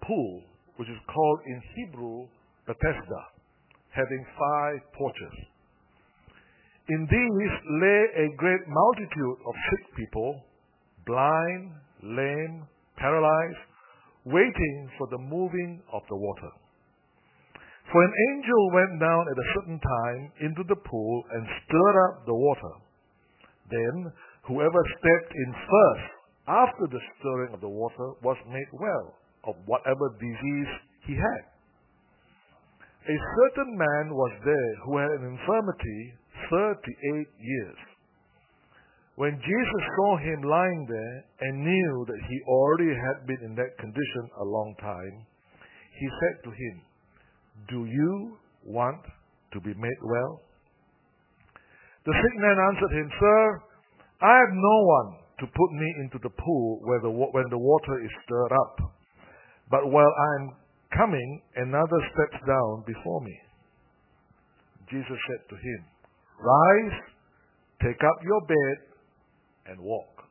pool, which is called in Hebrew Bethesda, having 5 porches. In these lay a great multitude of sick people, blind, lame, paralyzed, waiting for the moving of the water. For an angel went down at a certain time into the pool and stirred up the water. Then whoever stepped in first after the stirring of the water was made well of whatever disease he had. A certain man was there who had an infirmity 38 years. When Jesus saw him lying there and knew that he already had been in that condition a long time, he said to him, "Do you want to be made well?" The sick man answered him, "Sir, I have no one to put me into the pool when the water is stirred up. But while I am coming, another steps down before me." Jesus said to him, "Rise, take up your bed, and walk."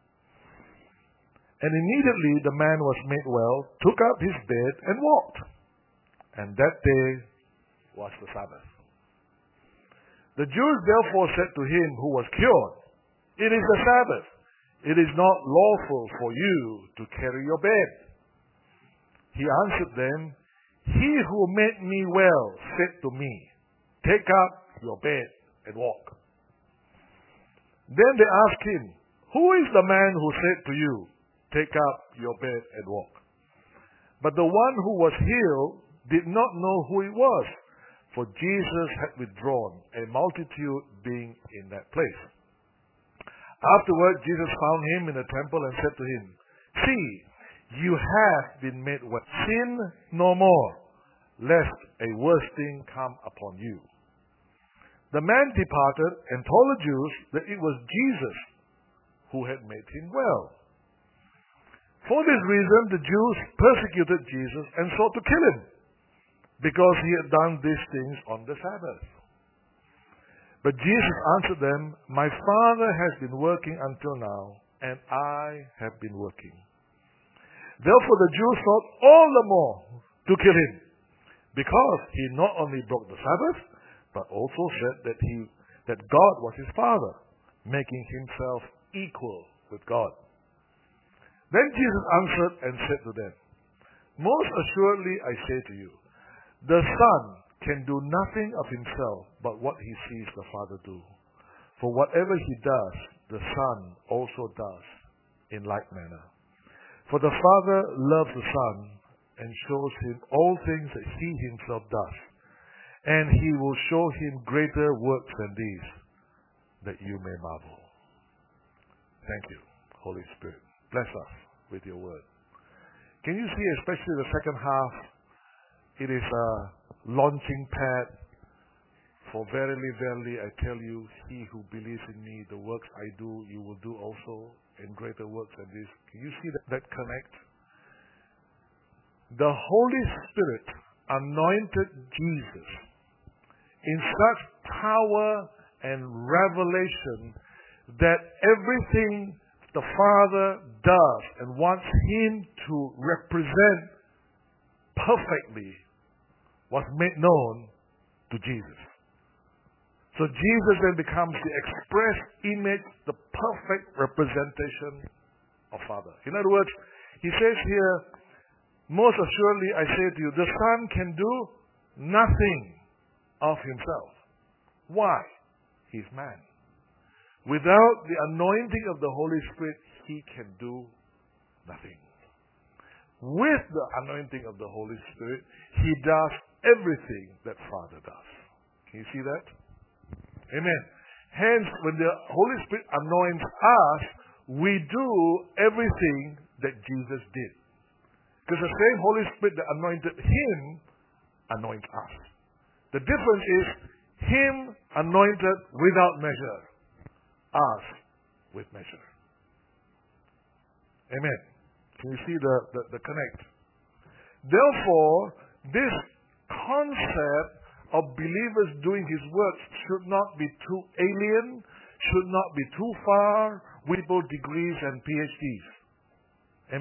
And immediately the man was made well, took up his bed, and walked. And that day was the Sabbath. The Jews therefore said to him who was cured, "It is the Sabbath. It is not lawful for you to carry your bed." He answered them, "He who made me well said to me, 'Take up your bed and walk.'" Then they asked him, "Who is the man who said to you, 'Take up your bed and walk'?" But the one who was healed did not know who it was, for Jesus had withdrawn, a multitude being in that place. Afterward, Jesus found him in the temple and said to him, "See, you have been made well. Sin no more, lest a worse thing come upon you." The man departed and told the Jews that it was Jesus who had made him well. For this reason, the Jews persecuted Jesus and sought to kill him, because he had done these things on the Sabbath. But Jesus answered them, "My Father has been working until now, and I have been working." Therefore the Jews sought all the more to kill him, because he not only broke the Sabbath, but also said that God was his Father, making himself equal with God. Then Jesus answered and said to them, "Most assuredly I say to you, the Son can do nothing of himself but what he sees the Father do. For whatever he does, the Son also does in like manner. For the Father loves the Son and shows him all things that he himself does, and he will show him greater works than these, that you may marvel." Thank you, Holy Spirit. Bless us with your word. Can you see, especially the second half, it is a launching pad for verily, verily, I tell you, he who believes in me, the works I do, you will do also, and greater works than this. Can you see that connect? The Holy Spirit anointed Jesus in such power and revelation that everything the Father does and wants him to represent perfectly was made known to Jesus. So Jesus then becomes the express image, the perfect representation of Father. In other words, he says here, "Most assuredly I say to you, the Son can do nothing of himself." Why? He's man. Without the anointing of the Holy Spirit, he can do nothing. With the anointing of the Holy Spirit, he does everything that Father does. Can you see that? Amen. Hence, when the Holy Spirit anoints us, we do everything that Jesus did. Because the same Holy Spirit that anointed him anoints us. The difference is him anointed without measure, us with measure. Amen. Can you see the connect? Therefore, this concept of believers doing his works should not be too alien, should not be too far with both degrees and PhDs. Amen.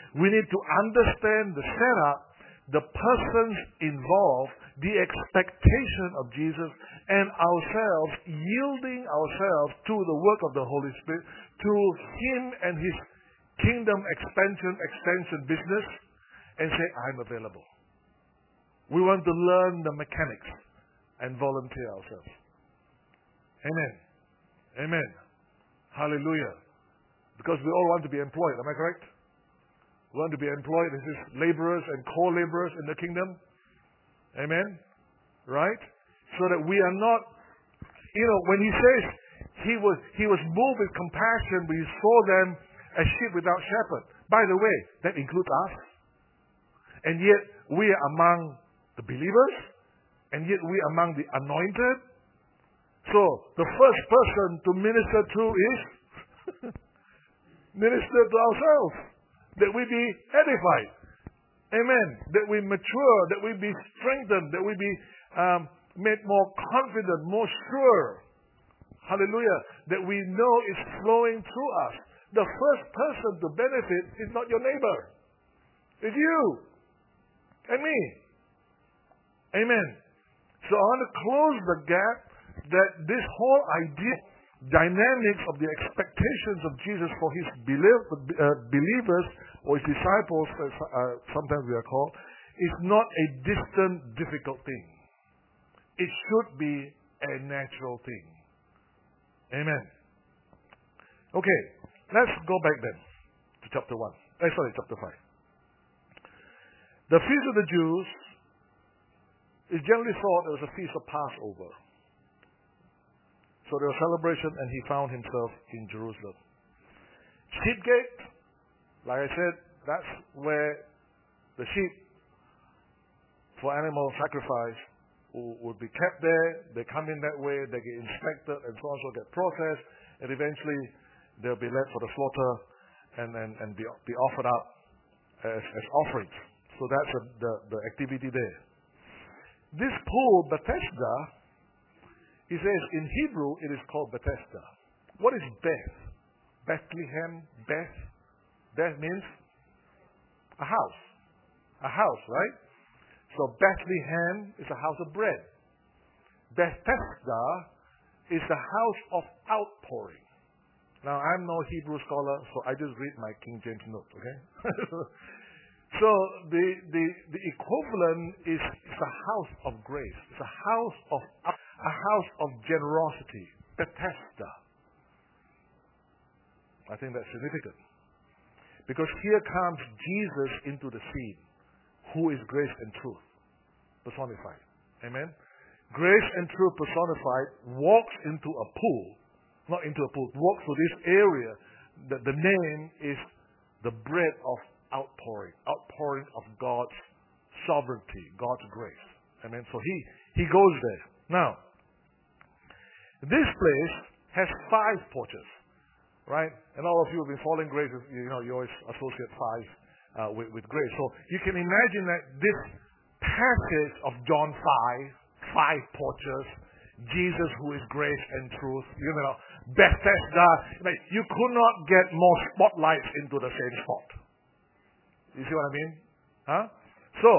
We need to understand the setup, the persons involved, the expectation of Jesus, and ourselves yielding ourselves to the work of the Holy Spirit, to Him and His kingdom extension business, and say, I'm available. We want to learn the mechanics and volunteer ourselves. Amen. Amen. Hallelujah. Because we all want to be employed. Am I correct? We want to be employed as laborers and co-laborers in the kingdom. Amen. Right? So that we are not, when He says He was moved with compassion when He saw them as sheep without shepherd. By the way, that includes us. And yet we are among the believers. And yet we are among the anointed. So the first person to minister to is minister to ourselves. That we be edified. Amen. That we mature. That we be strengthened. That we be made more confident, more sure. Hallelujah. That we know is flowing through us. The first person to benefit is not your neighbor. It's you and me. Amen. So I want to close the gap that this whole idea, dynamics of the expectations of Jesus for His believers or His disciples, sometimes we are called, is not a distant, difficult thing. It should be a natural thing. Amen. Okay, let's go back then to chapter 5. The Feast of the Jews is generally thought it was a feast of Passover. So there was celebration and He found Himself in Jerusalem. Sheep Gate, like I said, that's where the sheep for animal sacrifice would be kept there. They come in that way, they get inspected and so on, so get processed, and eventually they'll be led for the slaughter and be offered up as offerings. So that's the activity there. This pool, Bethesda, he says in Hebrew it is called Bethesda. What is Beth? Bethlehem, Beth. Beth means a house. A house, right? So Bethlehem is a house of bread. Bethesda is the house of outpouring. Now, I'm no Hebrew scholar, so I just read my King James note, okay? So the equivalent is a house of grace. It's a house of generosity. Bethesda. I think that's significant. Because here comes Jesus into the scene, who is grace and truth personified. Amen? Grace and truth personified walks into a pool. Not into a pool. Walks to this area. The name is the bread of outpouring of God's sovereignty, God's grace. Amen. So he goes there. Now, this place has 5 porches, right? And all of you have been following grace. You always associate 5 with grace. So you can imagine that this passage of John 5 porches, Jesus who is grace and truth, Bethesda, you could not get more spotlights into the same spot. You see what I mean? Huh? So,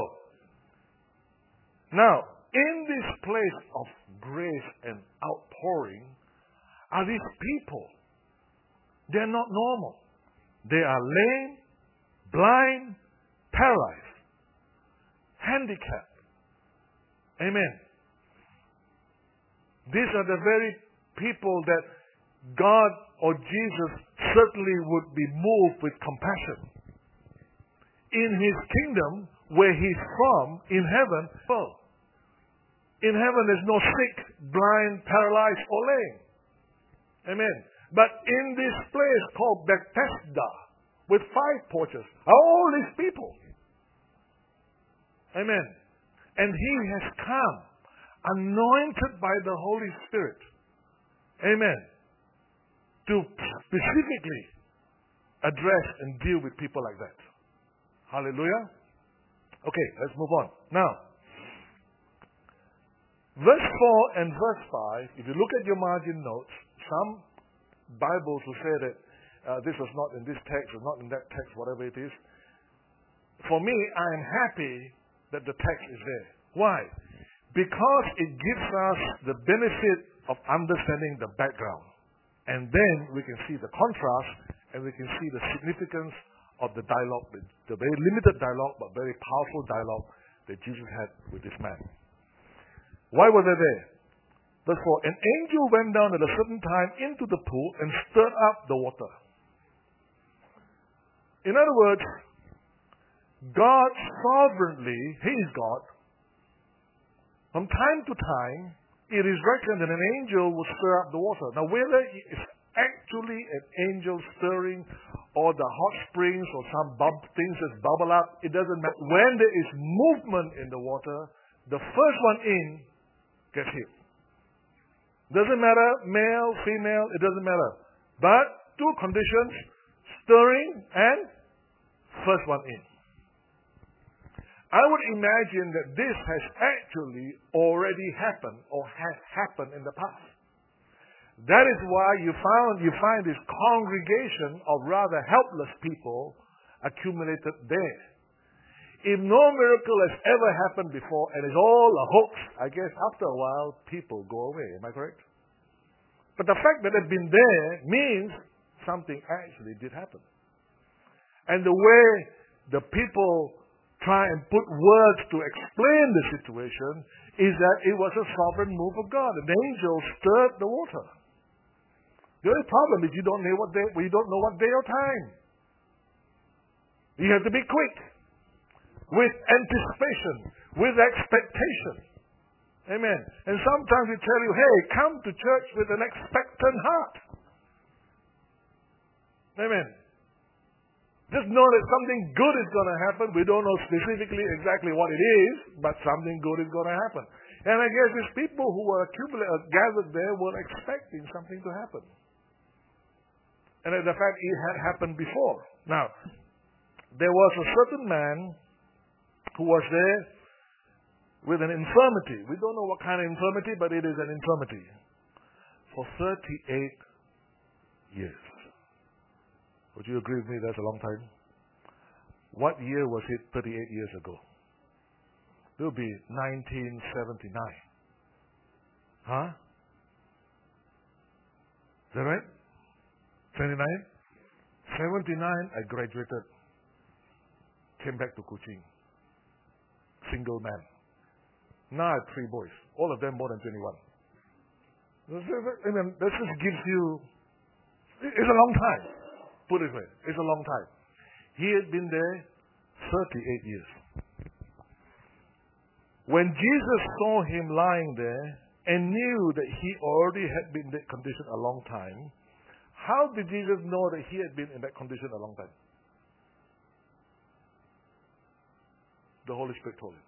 now, in this place of grace and outpouring are these people. They're not normal. They are lame, blind, paralyzed, handicapped. Amen. These are the very people that God or Jesus certainly would be moved with compassion. In His kingdom, where He's from, in heaven, in heaven there's no sick, blind, paralyzed, or lame. Amen. But in this place called Bethesda, with 5 porches, are all these people. Amen. And He has come, anointed by the Holy Spirit. Amen. To specifically address and deal with people like that. Hallelujah. Okay, let's move on. Now, verse 4 and verse 5, if you look at your margin notes, some Bibles will say that this was not in this text or not in that text, whatever it is. for me, I am happy that the text is there. Why? Because it gives us the benefit of understanding the background. And then we can see the contrast and we can see the significance of the dialogue, the very limited dialogue but very powerful dialogue that Jesus had with this man. Why were they there? Verse 4, an angel went down at a certain time into the pool and stirred up the water. In other words, God sovereignly, He is God. From time to time, it is reckoned that an angel will stir up the water. Now, whether it's actually an angel stirring or the hot springs or some things that bubble up, it doesn't matter. When there is movement in the water, the first one in gets healed. Doesn't matter, male, female, it doesn't matter. But two conditions, stirring and first one in. I would imagine that this has actually already happened or has happened in the past. That is why you find this congregation of rather helpless people accumulated there. If no miracle has ever happened before and it's all a hoax, I guess after a while people go away. Am I correct? But the fact that they've been there means something actually did happen. And the way the people try and put words to explain the situation is that it was a sovereign move of God. An angel stirred the water. The only problem is you don't know what day or time. You have to be quick, with anticipation, with expectation. Amen. And sometimes we tell you, hey, come to church with an expectant heart. Amen. Just know that something good is going to happen. We don't know specifically exactly what it is, but something good is going to happen. And I guess these people who were gathered there were expecting something to happen. And the fact it had happened before. Now, there was a certain man who was there with an infirmity. We don't know what kind of infirmity, but it is an infirmity. For 38 years. Would you agree with me that's a long time? What year was it 38 years ago? It will be 1979. Huh? Is that right? 79? 79, I graduated. Came back to Kuching. Single man. Now I have 3 boys. All of them more than 21. I mean, this just gives you... It's a long time. Put it this way, it's a long time. He had been there 38 years. When Jesus saw him lying there and knew that he already had been in that condition a long time, how did Jesus know that he had been in that condition a long time? The Holy Spirit told him.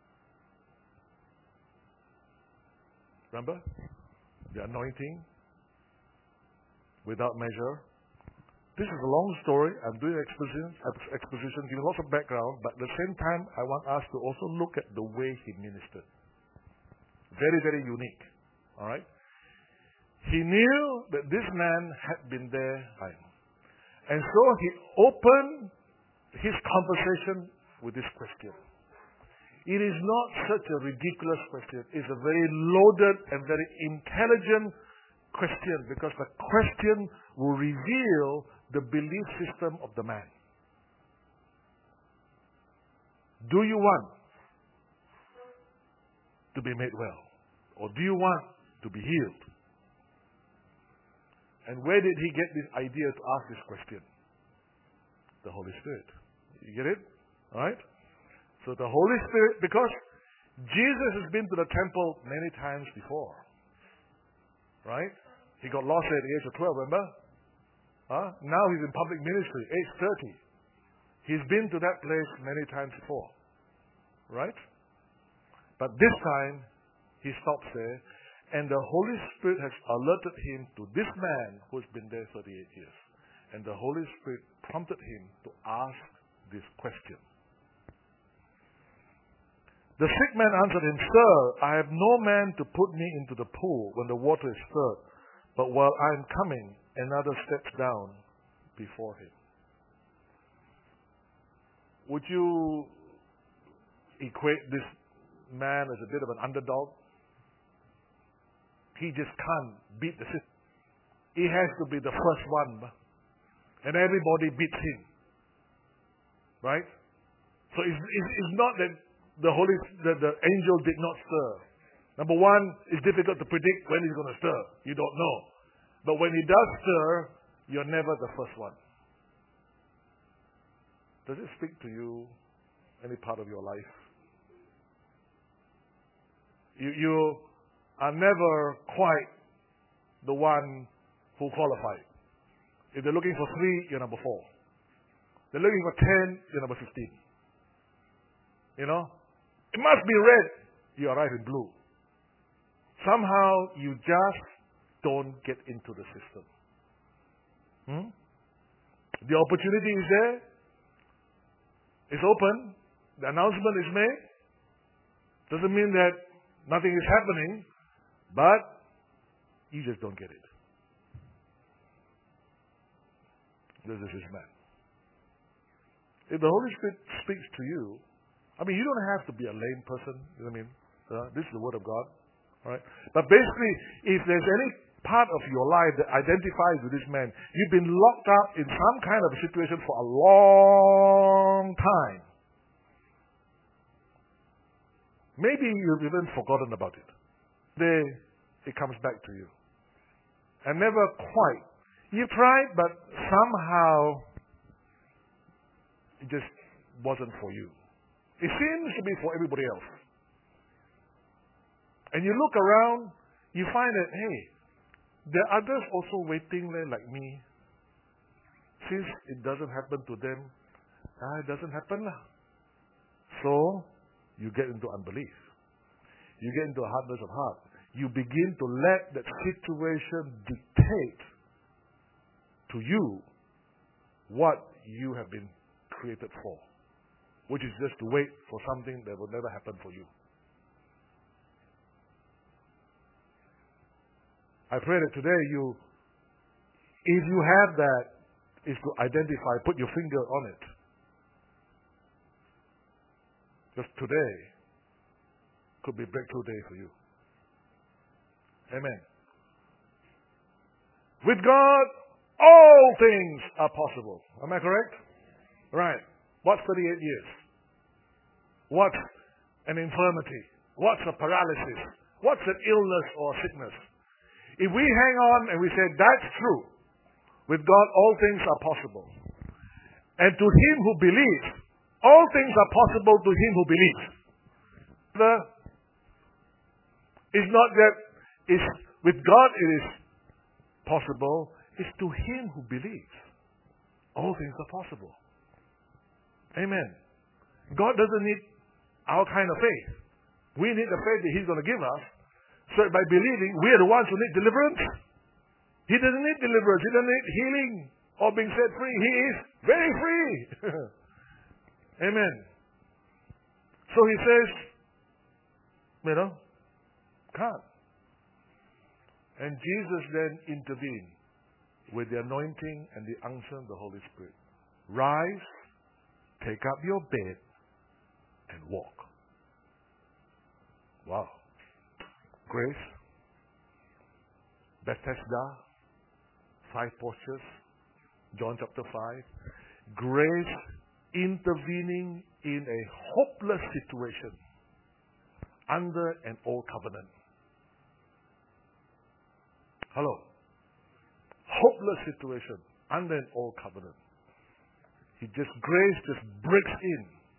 Remember? The anointing without measure. This is a long story. I'm doing exposition, giving lots of background, but at the same time, I want us to also look at the way he ministered. Very, very unique. All right? He knew that this man had been there. And so he opened his conversation with this question. It is not such a ridiculous question. It's a very loaded and very intelligent question because the question will reveal the belief system of the man. Do you want to be made well? Or do you want to be healed? And where did he get this idea to ask this question? The Holy Spirit. You get it? Alright? So the Holy Spirit, because Jesus has been to the temple many times before. Right? He got lost at the age of 12, remember? Now he's in public ministry, age 30. He's been to that place many times before. Right? But this time, he stops there, and the Holy Spirit has alerted him to this man who's been there 38 years. And the Holy Spirit prompted him to ask this question. The sick man answered him, Sir, I have no man to put me into the pool when the water is stirred. But while I am coming, another steps down before him. would you equate this man as a bit of an underdog? He just can't beat the system. He has to be the first one. And everybody beats him. Right? So it's not that the angel did not stir. Number one, it's difficult to predict when he's going to stir. You don't know. But when he does stir, you're never the first one. Does it speak to you, any part of your life? You are never quite the one who qualified. If they're looking for 3, you're number 4. They're looking for 10, you're number 15. You know? It must be red. You arrive in blue. Somehow you just don't get into the system. The opportunity is there. It's open. The announcement is made. Doesn't mean that nothing is happening, but you just don't get it. This is his man. If the Holy Spirit speaks to you, I mean, you don't have to be a lame person. You know what I mean? This is the Word of God. All right? But basically, if there's any part of your life that identifies with this man, you've been locked up in some kind of a situation for a long time. Maybe you've even forgotten about it. Then it comes back to you. And never quite. You've tried, but somehow it just wasn't for you. It seems to be for everybody else. And you look around, you find that, hey, there are others also waiting there like me. Since it doesn't happen to them, it doesn't happen. So, you get into unbelief. You get into a hardness of heart. You begin to let that situation dictate to you what you have been created for, which is just to wait for something that will never happen for you. I pray that today if you have that, is to identify, put your finger on it. Just today could be a breakthrough day for you. Amen. With God, all things are possible. Am I correct? Right. What's 38 years? What's an infirmity? What's a paralysis? What's an illness or sickness? If we hang on and we say, that's true, with God all things are possible. And to him who believes, all things are possible to him who believes. It's not that with God it is possible, it's to him who believes. All things are possible. Amen. God doesn't need our kind of faith. We need the faith that he's going to give us. So by believing, we are the ones who need deliverance. He doesn't need deliverance. He doesn't need healing or being set free. He is very free. Amen. So he says, can't. And Jesus then intervened with the anointing and the unction of the Holy Spirit. Rise, take up your bed, and walk. Wow. Grace, Bethesda, 5 postures, John chapter 5. Grace intervening in a hopeless situation under an old covenant. Hello. Hopeless situation under an old covenant. Grace just breaks in.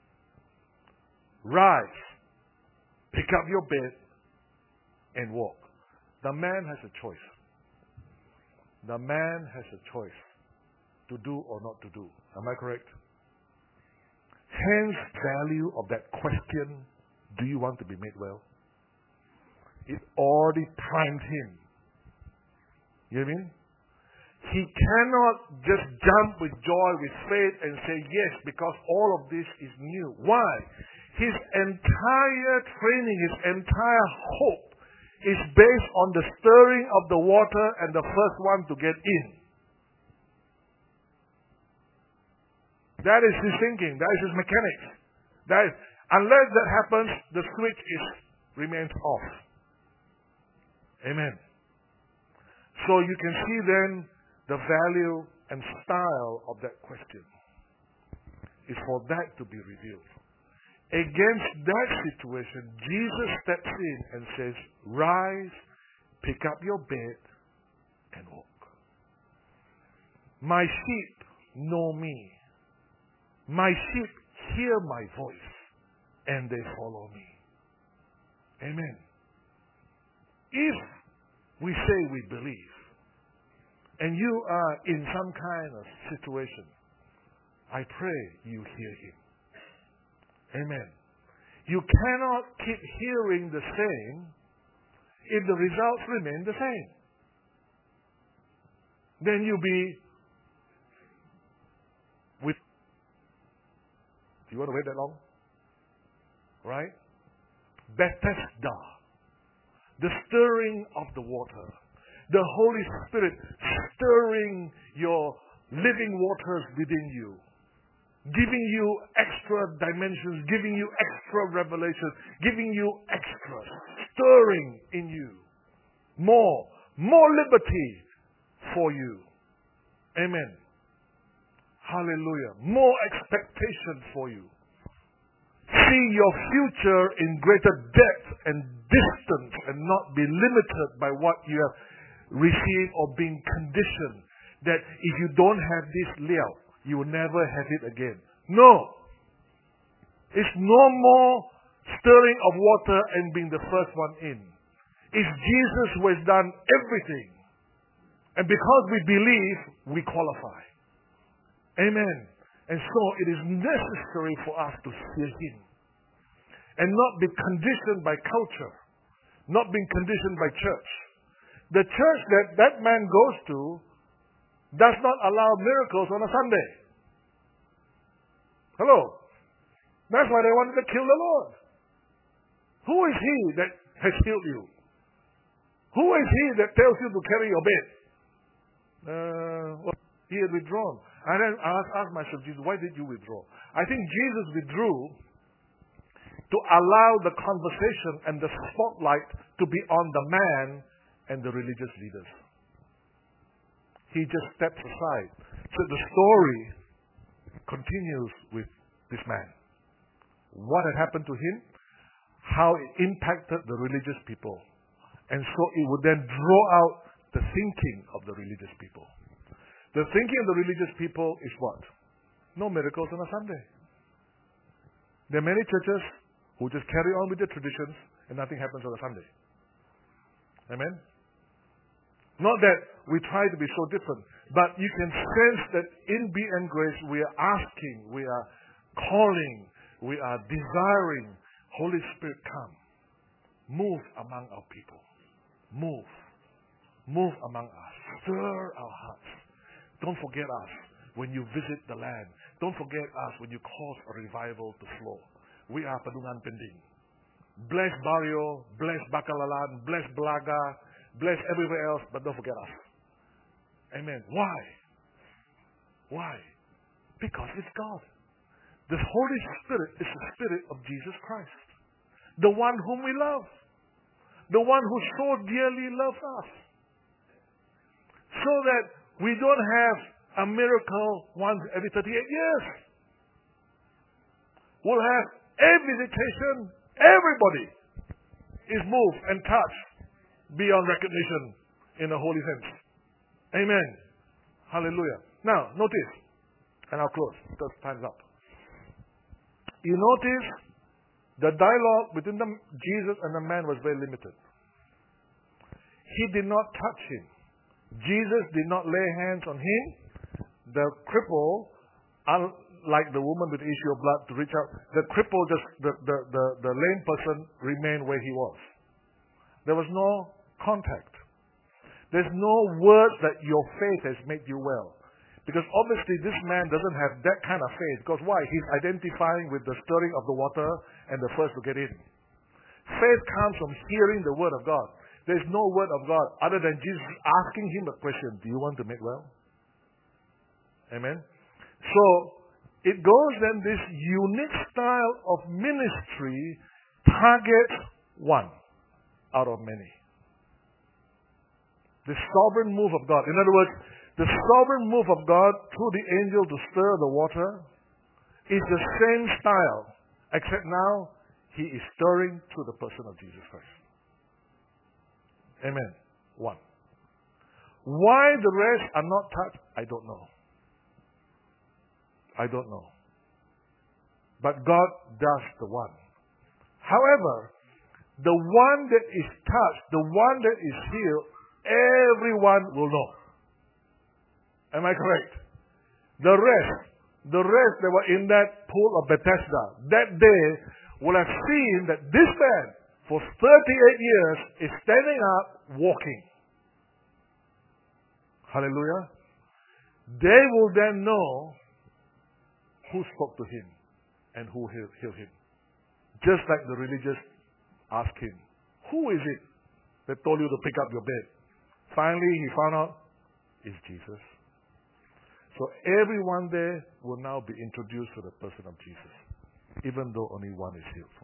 Rise, pick up your bed, and walk. The man has a choice. The man has a choice to do or not to do. Am I correct? Hence, value of that question, do you want to be made well? It already primed him. You know what I mean? He cannot just jump with joy, with faith, and say yes, because all of this is new. Why? His entire training, his entire hope is based on the stirring of the water and the first one to get in. That is his thinking. That is his mechanics. Unless that happens, the switch remains off. Amen. So you can see then the value and style of that question is for that to be revealed. Against that situation, Jesus steps in and says, rise, pick up your bed, and walk. My sheep know me. My sheep hear my voice, and they follow me. Amen. If we say we believe, and you are in some kind of situation, I pray you hear him. Amen. You cannot keep hearing the same if the results remain the same. Then you'll be with... Do you want to wait that long? Right? Bethesda. The stirring of the water. The Holy Spirit stirring your living waters within you. Giving you extra dimensions, giving you extra revelation, giving you extra stirring in you. More liberty for you. Amen. Hallelujah. More expectation for you. See your future in greater depth and distance and not be limited by what you have received or been conditioned. That if you don't have this liao, you will never have it again. No. It's no more stirring of water and being the first one in. It's Jesus who has done everything. And because we believe, we qualify. Amen. And so it is necessary for us to hear him. And not be conditioned by culture. Not being conditioned by church. The church that man goes to does not allow miracles on a Sunday. Hello? That's why they wanted to kill the Lord. Who is he that has healed you? Who is he that tells you to carry your bed? Well, he had withdrawn. And then I asked myself, Jesus, why did you withdraw? I think Jesus withdrew to allow the conversation and the spotlight to be on the man and the religious leaders. He just steps aside. So the story continues with this man. What had happened to him, how it impacted the religious people. And so it would then draw out the thinking of the religious people. The thinking of the religious people is what? No miracles on a Sunday. There are many churches who just carry on with their traditions and nothing happens on a Sunday. Amen? Not that we try to be so different, but you can sense that in BN Grace we are asking, we are calling, we are desiring, Holy Spirit, come. Move among our people. Move. Move among us. Stir our hearts. Don't forget us when you visit the land. Don't forget us when you cause a revival to flow. We are Padungan Pending. Bless Barrio, bless Bacalalan, bless Blaga, bless everywhere else, but don't forget us. Amen. Why? Why? Because it's God. The Holy Spirit is the Spirit of Jesus Christ. The one whom we love. The one who so dearly loves us. So that we don't have a miracle once every 38 years. We'll have a visitation. Everybody is moved and touched beyond recognition in a holy sense. Amen. Hallelujah. Now, notice, and I'll close because time's up. You notice the dialogue between Jesus and the man was very limited. He did not touch him. Jesus did not lay hands on him. The cripple, unlike the woman with the issue of blood to reach out, the cripple, the lame person remained where he was. There was no contact. There's no word that your faith has made you well. Because obviously this man doesn't have that kind of faith. Because why? He's identifying with the stirring of the water and the first to get in. Faith comes from hearing the word of God. There's no word of God other than Jesus asking him a question. Do you want to make well? Amen? So, it goes then this unique style of ministry targets one out of many. The sovereign move of God. In other words, the sovereign move of God through the angel to stir the water is the same style, except now he is stirring through the person of Jesus Christ. Amen. One. Why the rest are not touched, I don't know. I don't know. But God does the one. However, the one that is touched, the one that is healed, everyone will know. Am I correct? The rest that were in that pool of Bethesda, that day will have seen that this man, for 38 years, is standing up, walking. Hallelujah. They will then know who spoke to him and who healed him. Just like the religious asked him, who is it that told you to pick up your bed? Finally, he found out it's Jesus. So everyone there will now be introduced to the person of Jesus, even though only one is healed.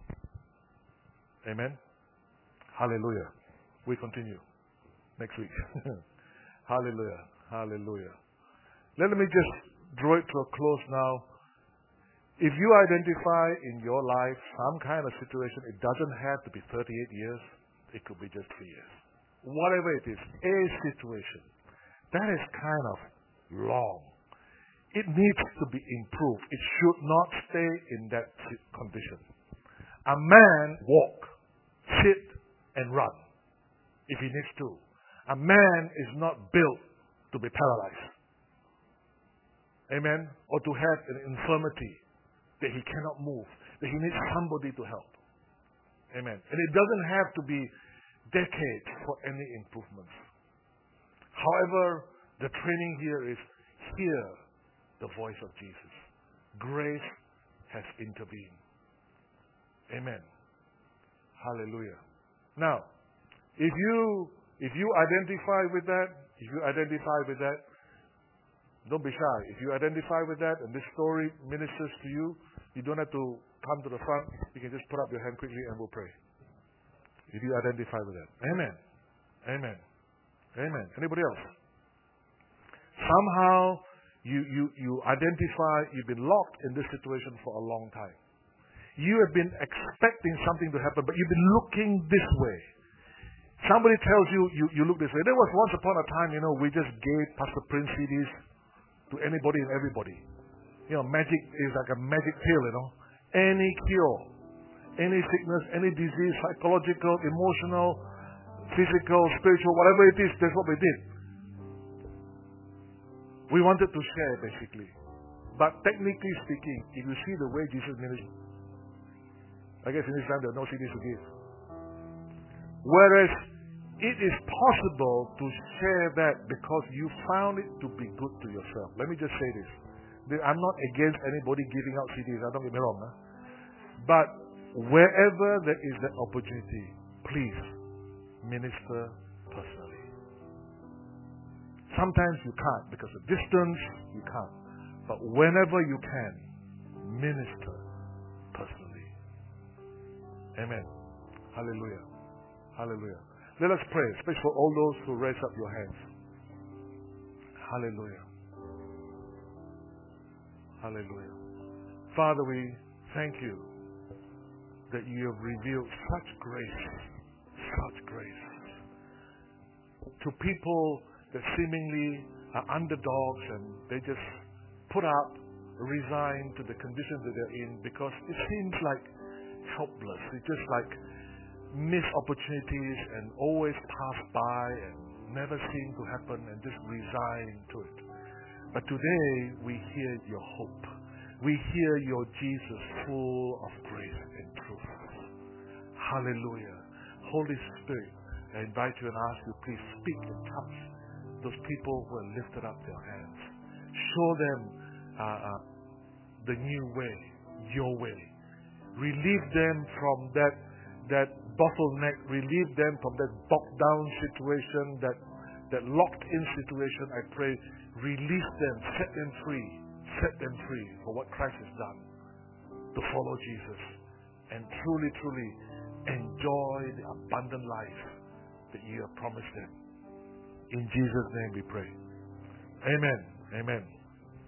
Amen? Hallelujah. We continue next week. Hallelujah. Hallelujah. Let me just draw it to a close now. If you identify in your life some kind of situation, it doesn't have to be 38 years. It could be just 3 years. Whatever it is, a situation that is kind of long. It needs to be improved. It should not stay in that condition. A man walk, sit, and run if he needs to. A man is not built to be paralyzed. Amen? Or to have an infirmity that he cannot move, that he needs somebody to help. Amen. And it doesn't have to be decades for any improvements. However, the training here is hear the voice of Jesus. Grace has intervened. Amen. Hallelujah. Now, if you identify with that, don't be shy. If you identify with that and this story ministers to you, you don't have to come to the front. You can just put up your hand quickly and we'll pray. If you identify with that. Amen. Amen. Amen. Anybody else? Somehow you identify you've been locked in this situation for a long time. You have been expecting something to happen, but you've been looking this way. Somebody tells you look this way. There was once upon a time, we just gave Pastor Prince CDs to anybody and everybody. Magic is like a magic pill, Any cure, any sickness, any disease, psychological, emotional, physical, spiritual, whatever it is, that's what we did. We wanted to share, basically. But technically speaking, if you see the way Jesus ministered, I guess in this time there are no CDs to give. Whereas it is possible to share that because you found it to be good to yourself. Let me just say this. I'm not against anybody giving out CDs. Don't get me wrong. But wherever there is that opportunity, please minister personally. Sometimes you can't because of distance. You can't. But whenever you can, minister personally. Amen. Hallelujah. Hallelujah. Let us pray, especially for all those who raise up your hands. Hallelujah. Hallelujah. Father, we thank you that you have revealed such grace to people that seemingly are underdogs and they just put up, resign to the conditions that they're in because it seems like helpless. It's just like miss opportunities and always pass by and never seem to happen and just resign to it. But today we hear your hope. We hear your Jesus full of grace and truth. Hallelujah. Holy Spirit, I invite you and ask you, please speak and touch those people who have lifted up their hands. Show them the new way, your way. Relieve them from that bottleneck. Relieve them from that bogged down situation, that locked in situation. I pray, release them, set them free, set them free for what Christ has done to follow Jesus and truly, truly enjoy the abundant life that you have promised them. In Jesus' name we pray. Amen. Amen.